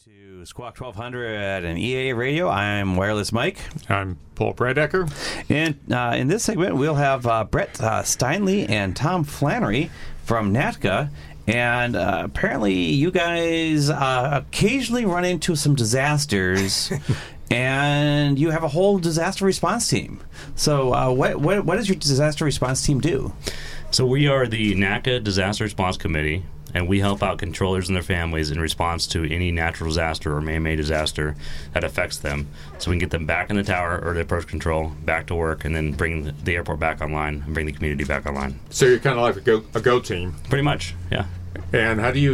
To Squawk 1200 and EA Radio. I'm Wireless Mike. I'm Paul Bredecker. And in this segment, we'll have Brett Steinle and Tom Flannery from NATCA. And apparently, you guys occasionally run into some disasters, and you have a whole disaster response team. So, what does your disaster response team do? So, we are the NATCA Disaster Response Committee. And we help out controllers and their families in response to any natural disaster or man-made disaster that affects them. So we can get them back in the tower or the approach control, back to work, and then bring the airport back online and bring the community back online. So you're kind of like a go team. Pretty much, yeah. And how do you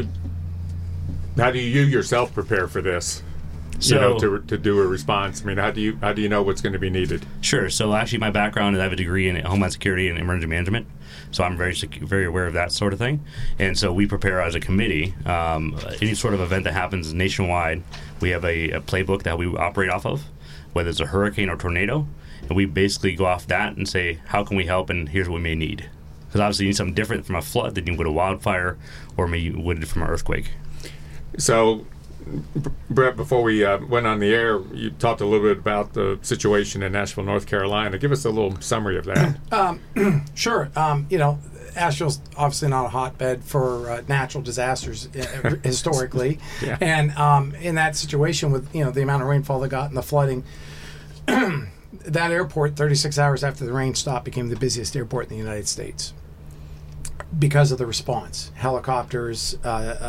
yourself prepare for this? So, to do a response. I mean, how do you know what's going to be needed? Sure. So actually, my background is I have a degree in Homeland Security and Emergency Management. So I'm very aware of that sort of thing. And so we prepare as a committee. Any sort of event that happens nationwide, we have a playbook that we operate off of, whether it's a hurricane or tornado. And we basically go off that and say, how can we help, and here's what we may need. Because obviously you need something different from a flood than you would a wildfire or maybe you would from an earthquake. So, Brett, before we went on the air, you talked a little bit about the situation in Asheville, North Carolina. Give us a little summary of that. Sure. Asheville's obviously not a hotbed for natural disasters historically. Yeah. And in that situation with, the amount of rainfall they got and the flooding, that airport, 36 hours after the rain stopped, became the busiest airport in the United States. Because of the response, helicopters,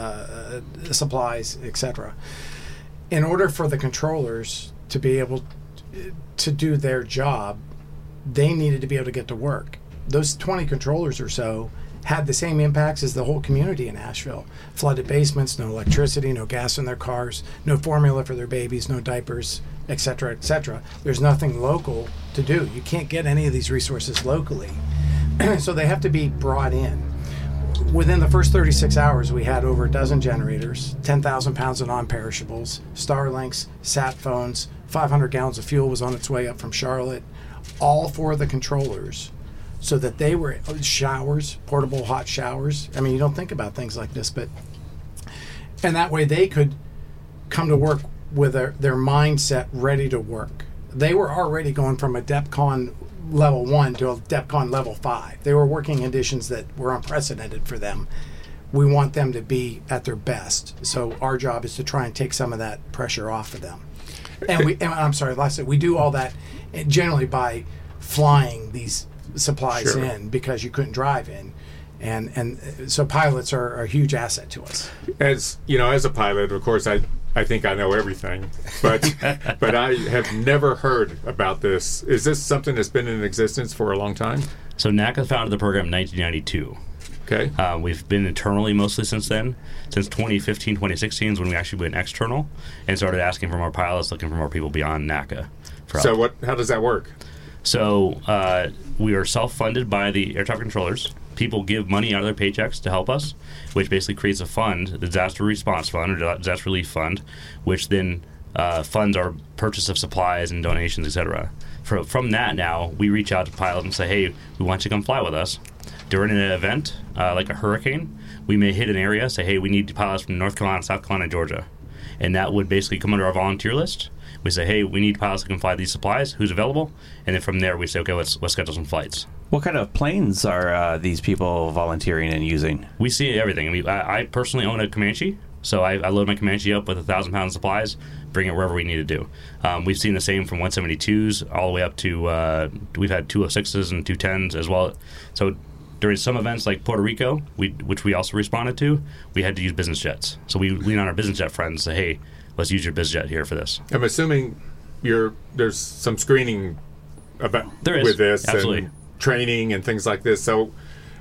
supplies, etc. In order for the controllers to be able to do their job, they needed to be able to get to work. Those 20 controllers or so had the same impacts as the whole community in Asheville. Flooded basements, no electricity, no gas in their cars, no formula for their babies, no diapers, etc., etc. There's nothing local to do. You can't get any of these resources locally. So they have to be brought in. Within the first 36 hours, we had over a dozen generators, 10,000 pounds of non-perishables, Starlinks, sat phones, 500 gallons of fuel was on its way up from Charlotte, all for the controllers, so that they were showers, portable hot showers. I mean, you don't think about things like this, and that way they could come to work with their mindset ready to work. They were already going from a DEFCON level 1 to a DEFCON level 5. They were working conditions that were unprecedented for them. We want them to be at their best. So our job is to try and take some of that pressure off of them. And we do all that generally by flying these supplies Sure. in because you couldn't drive in. And so pilots are a huge asset to us. As a pilot, of course, I think I know everything, but I have never heard about this. Is this something that's been in existence for a long time? So NACA founded the program in 1992. Okay. We've been internally mostly since then. Since 2015, 2016 is when we actually went external and started asking for more pilots, looking for more people beyond NACA. So how does that work? So we are self-funded by the air traffic controllers. People give money out of their paychecks to help us, which basically creates a fund, the Disaster Response Fund or Disaster Relief Fund, which then funds our purchase of supplies and donations, etc. From that now, we reach out to pilots and say, hey, we want you to come fly with us. During an event, like a hurricane, we may hit an area, say, hey, we need pilots from North Carolina, South Carolina, Georgia. And that would basically come under our volunteer list. We say, hey, we need pilots who can fly these supplies. Who's available? And then from there, we say, okay, let's schedule some flights. What kind of planes are these people volunteering and using? We see everything. I mean, I personally own a Comanche, so I load my Comanche up with 1,000 pounds of supplies, bring it wherever we need to do. We've seen the same from 172s all the way up to, we've had 206s and 210s as well. So during some events like Puerto Rico, which we also responded to, we had to use business jets. So we lean on our business jet friends and say, hey, let's use your business jet here for this. I'm assuming there's some screening with this, absolutely, and training and things like this. So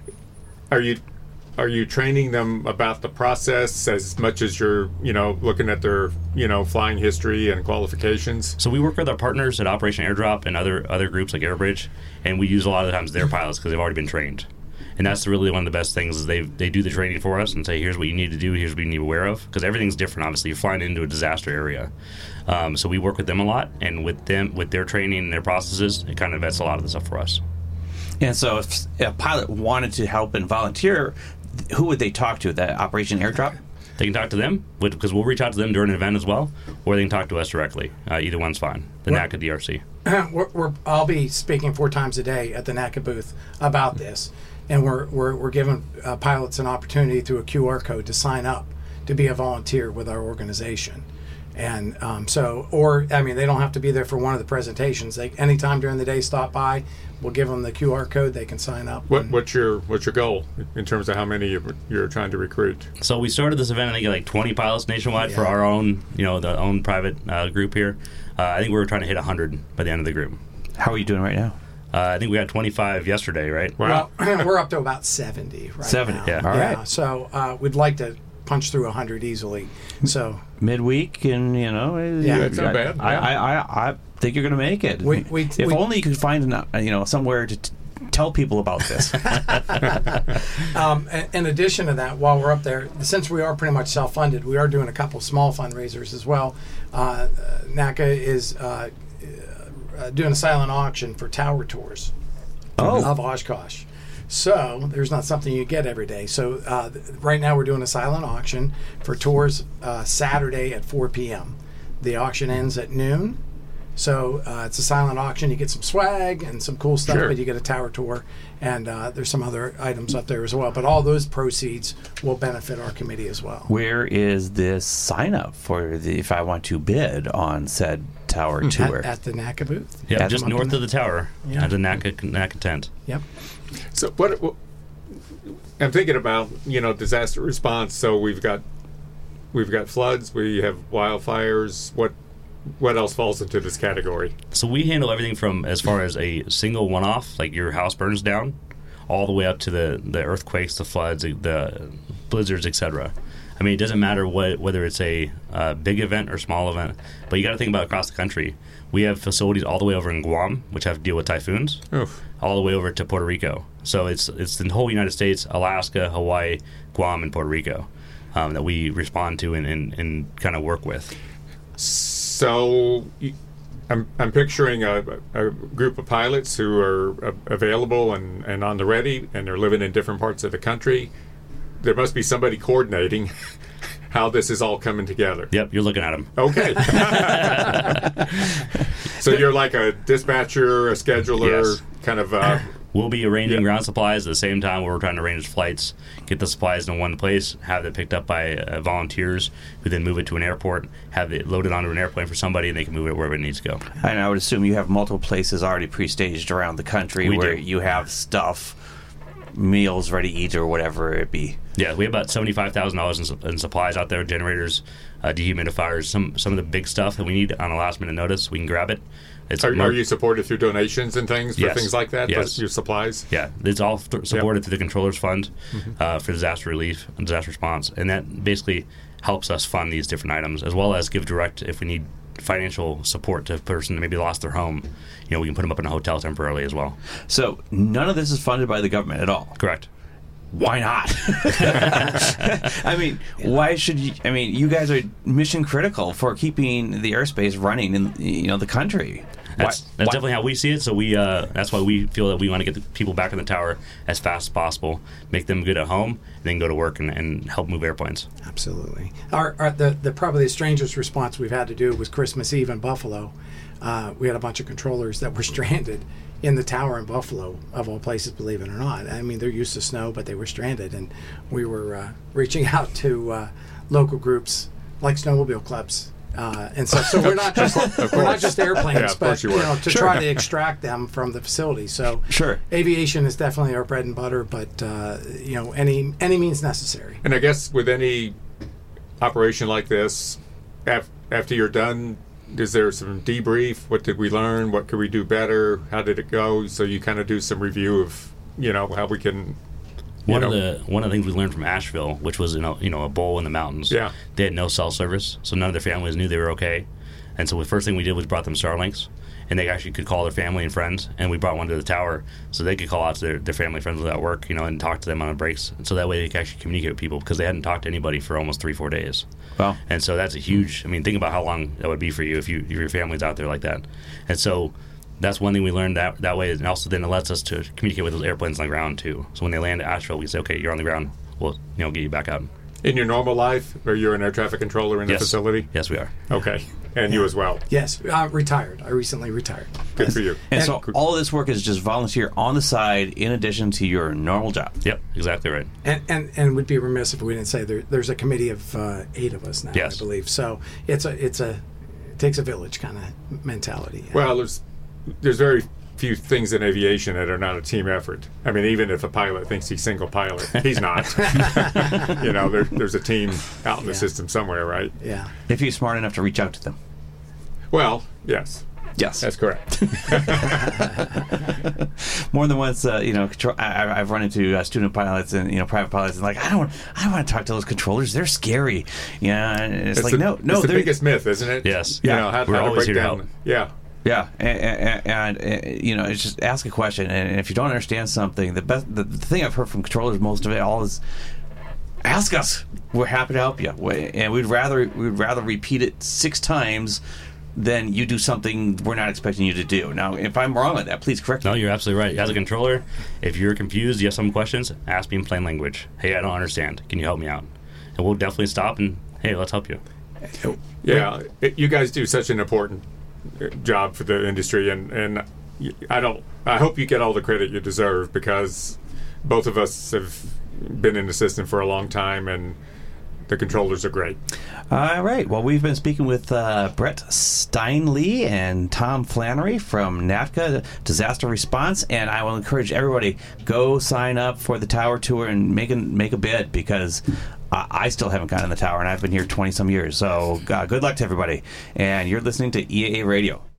are you training them about the process as much as you're looking at their flying history and qualifications? So we work with our partners at Operation Airdrop and other groups like Airbridge, and we use a lot of the times their pilots because they've already been trained. And that's really one of the best things is they do the training for us and say, here's what you need to do, here's what you need to be aware of, because everything's different. Obviously, you're flying into a disaster area, so we work with them a lot, and with their training and their processes, it kind of vets a lot of the stuff for us. And so if a pilot wanted to help and volunteer, who would they talk to? That Operation Airdrop? They can talk to them, because we'll reach out to them during an event as well, or they can talk to us directly. Either one's fine. The NACA DRC. I'll be speaking 4 times a day at the NACA booth about this, and we're giving pilots an opportunity through a QR code to sign up to be a volunteer with our organization. And they don't have to be there for one of the presentations. They anytime during the day stop by, we'll give them the QR code. They can sign up. What's your goal in terms of how many you're trying to recruit? So we started this event, I think, like 20 pilots nationwide for our own, the own private group here. I think we were trying to hit 100 by the end of the group. How are you doing right now? I think we had 25 yesterday, right? Wow. Well, we're up to about 70 right 70, now. yeah. All right. So we'd like to punch through 100 easily. So Midweek, and That's not bad. I think you're going to make it. If only you could find somewhere to tell people about this. in addition to that, while we're up there, since we are pretty much self-funded, we are doing a couple small fundraisers as well. NACA is doing a silent auction for tower tours of Oshkosh. So there's not something you get every day. So right now we're doing a silent auction for tours Saturday at 4 p.m. The auction ends at noon. So it's a silent auction. You get some swag and some cool stuff, Sure. but you get a tower tour. And there's some other items up there as well. But all those proceeds will benefit our committee as well. Where is this sign up for if I want to bid on said tower tour? At the NACA booth. Yeah, That's just up north of the tower, Yeah. at the NACA tent. Yep. So what I'm thinking about, disaster response. So we've got floods, we have wildfires. What else falls into this category? So we handle everything from as far as a single one-off, like your house burns down, all the way up to the earthquakes, the floods, the blizzards, etc. I mean, it doesn't matter whether it's a big event or small event, but you got to think about across the country. We have facilities all the way over in Guam, which have to deal with typhoons, Oof. all the way over to Puerto Rico. So it's the whole United States, Alaska, Hawaii, Guam, and Puerto Rico that we respond to and kind of work with. So I'm picturing a group of pilots who are available and on the ready, and they're living in different parts of the country. There must be somebody coordinating how this is all coming together. Yep, you're looking at them. Okay. So you're like a dispatcher, a scheduler, Yes. kind of. We'll be arranging ground supplies at the same time we're trying to arrange flights, get the supplies in one place, have it picked up by volunteers who then move it to an airport, have it loaded onto an airplane for somebody, and they can move it wherever it needs to go. And I would assume you have multiple places already pre-staged around the country We where do. you have stuff, meals ready to eat or whatever it be. Yeah, we have about $75,000 in supplies out there, generators, dehumidifiers, some of the big stuff that we need on a last-minute notice. We can grab it. Are you supported through donations and things for Yes. things like that? Yes. Your supplies? Yeah, it's all supported through the Controllers Fund for disaster relief and disaster response, and that basically helps us fund these different items, as well as give direct if we need financial support to a person that maybe lost their home. We can put them up in a hotel temporarily as well. So none of this is funded by the government at all. Correct. Why not? I mean, why should you? I mean, you guys are mission critical for keeping the airspace running in the country. That's definitely how we see it. So that's why we feel that we want to get the people back in the tower as fast as possible, make them good at home, and then go to work and help move airplanes. Absolutely. The probably the strangest response we've had to do was Christmas Eve in Buffalo. We had a bunch of controllers that were stranded in the tower in Buffalo, of all places, believe it or not. I mean, they're used to snow, but they were stranded, and we were reaching out to local groups like snowmobile clubs and stuff. So we're not just airplanes, Yeah, of but course you were. to try to extract them from the facility. So Sure. aviation is definitely our bread and butter, but any means necessary. And I guess with any operation like this, after you're done, is there some debrief? What did we learn? What could we do better? How did it go? So you kind of do some review of, how we can. One of the things we learned from Asheville, which was a bowl in the mountains. Yeah. They had no cell service, so none of their families knew they were okay. And so the first thing we did was brought them Starlinks, and they actually could call their family and friends. And we brought one to the tower so they could call out to their family and friends without work, and talk to them on the breaks. And so that way they could actually communicate with people because they hadn't talked to anybody for almost 3-4 days. Wow. And so that's a huge. I mean, think about how long that would be for you if your family's out there like that. And so that's one thing we learned that way, and also then it lets us to communicate with those airplanes on the ground too. So when they land at Asheville, we say, okay, you're on the ground. We'll get you back out. In your normal life, are you an air traffic controller in the Yes. facility? Yes, we are. Okay. And you as well. Yes, retired. I recently retired. Good for you. And so all of this work is just volunteer on the side in addition to your normal job. Yep, exactly right. And would be remiss if we didn't say there's a committee of 8 of us now, Yes. I believe. So it takes a village kind of mentality. Well, there's very few things in aviation that are not a team effort. I mean, even if a pilot thinks he's single pilot, he's not. There's a team out in the Yeah. system somewhere, right? Yeah. If you're smart enough to reach out to them. Well, yes, Yes. that's correct. More than once, I've run into student pilots and private pilots, and like I don't want to talk to those controllers. They're scary. Yeah, and it's like no, it's the they're biggest myth, isn't it? Yes. You Yeah. know, how We're to always break here to down. help. Yeah. Yeah, and it's just ask a question, and if you don't understand something, the thing I've heard from controllers most of it all is ask us. We're happy to help you, and we'd rather repeat it 6 times than you do something we're not expecting you to do. Now, if I'm wrong on that, please correct me. No, you're absolutely right. As a controller, if you're confused, you have some questions, ask me in plain language. Hey, I don't understand. Can you help me out? And we'll definitely stop and, hey, let's help you. Yeah. You guys do such an important job for the industry, and I hope you get all the credit you deserve, because both of us have been in the system for a long time, and the controllers are great. All right. Well, we've been speaking with Brett Steinle and Tom Flannery from NATCA Disaster Response, and I will encourage everybody, go sign up for the tower tour and make a bid, because I still haven't gotten in the tower, and I've been here 20-some years. So good luck to everybody. And you're listening to EAA Radio.